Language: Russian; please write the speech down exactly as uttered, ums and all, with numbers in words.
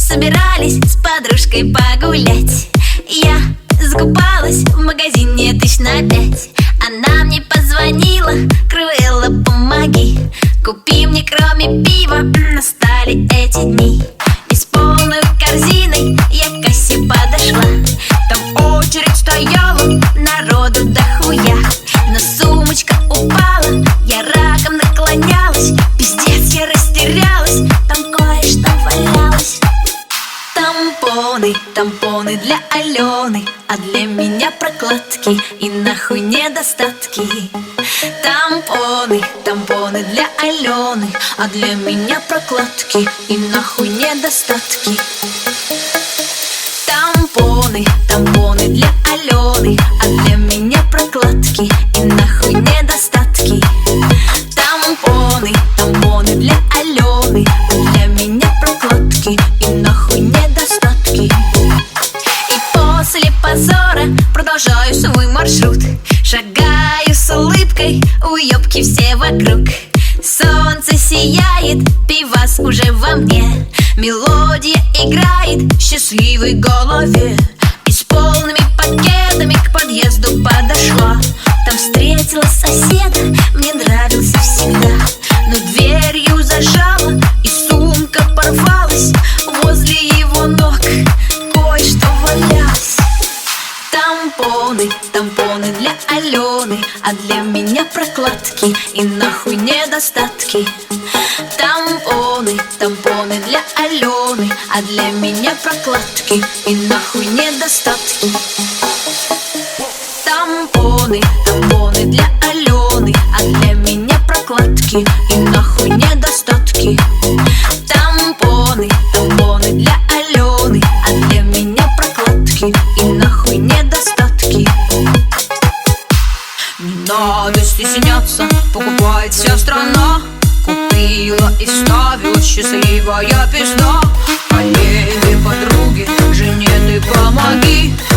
собирались с подружкой погулять. Я закупалась в магазине тысяч на пять. Она мне позвонила: Крыло, помоги, купи мне кроме пива. Настали эти дни, и с полной корзиной я к кассе подошла. Там очередь стояла, народу дохуя, но сумочка упала, я раком наклонялась. Пиздец, я растерялась, там кое-что валялось. Тампоны, тампоны для Алены, а для меня прокладки и нахуй недостатки. Тампоны, тампоны для Алены, а для меня прокладки и нахуй недостатки. Тампоны, тампоны для Алены, а для меня прокладки и нахуй недостатки. Тампоны, тампоны для Алены, а для меня прокладки и нахуй недостатки. И после позора продолжаю свой маршрут, шагаю с улыбкой, уёбки все вокруг. Солнце сияет, пивас уже во мне, мелодия играет в счастливой голове. И с полными пакетами к подъезду подошла. Там встретила соседа, мне нравился всегда, но дверью зажала, и сумка порвалась. Возле его ног кое-что валялось. Тампоны, тампоны для Алены, а для меня прокладки и нахуй недостатки. Тампоны, тампоны для Алены, а для меня прокладки и нахуй недостатки. Тампоны, тампоны для Алены, а для меня прокладки и нахуй недостатки. Тампоны, тампоны для Алены, а для меня прокладки и нахуй недостатки. Не надо стесняться, покупает вся страна. Купила и ставила, счастливая пизда. Коллеги, подруги, жене ты помоги.